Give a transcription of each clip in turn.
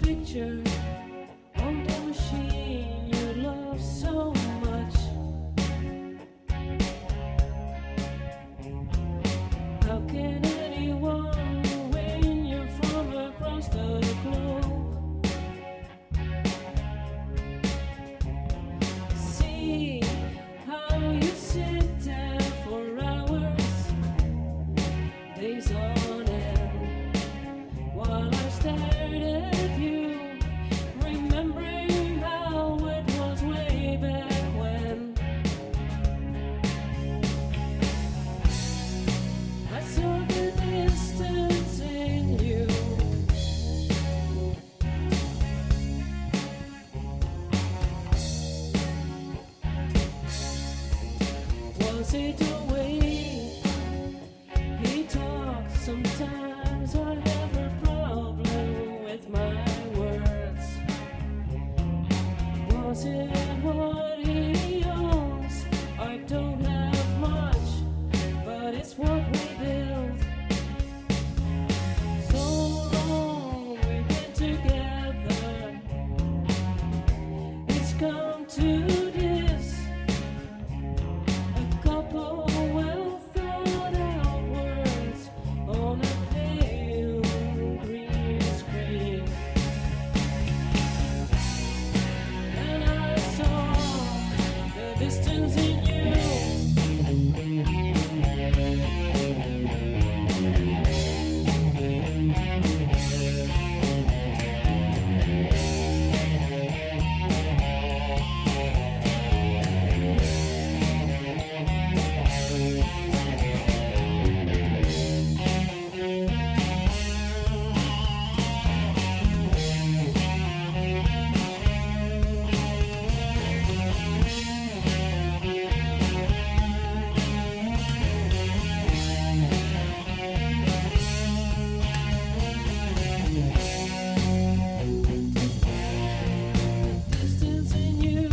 picture on the machine you love so much. How can anyone when you're from across the globe see how you sit down for hours, days on end, while I stared at you, remembering how it was way back when. I saw the distance in you. Was it the way he talked? Sometimes I have a problem with my words. Was it what he owns? I don't have much, but it's what we built. So long we've been together. It's come to this. A couple well thought out words on a pale green screen. And I saw the distance in you. Distance in you.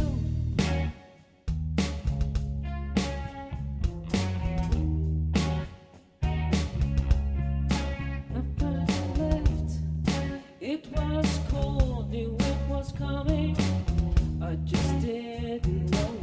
After you left, it was cold, knew it was coming. I just didn't know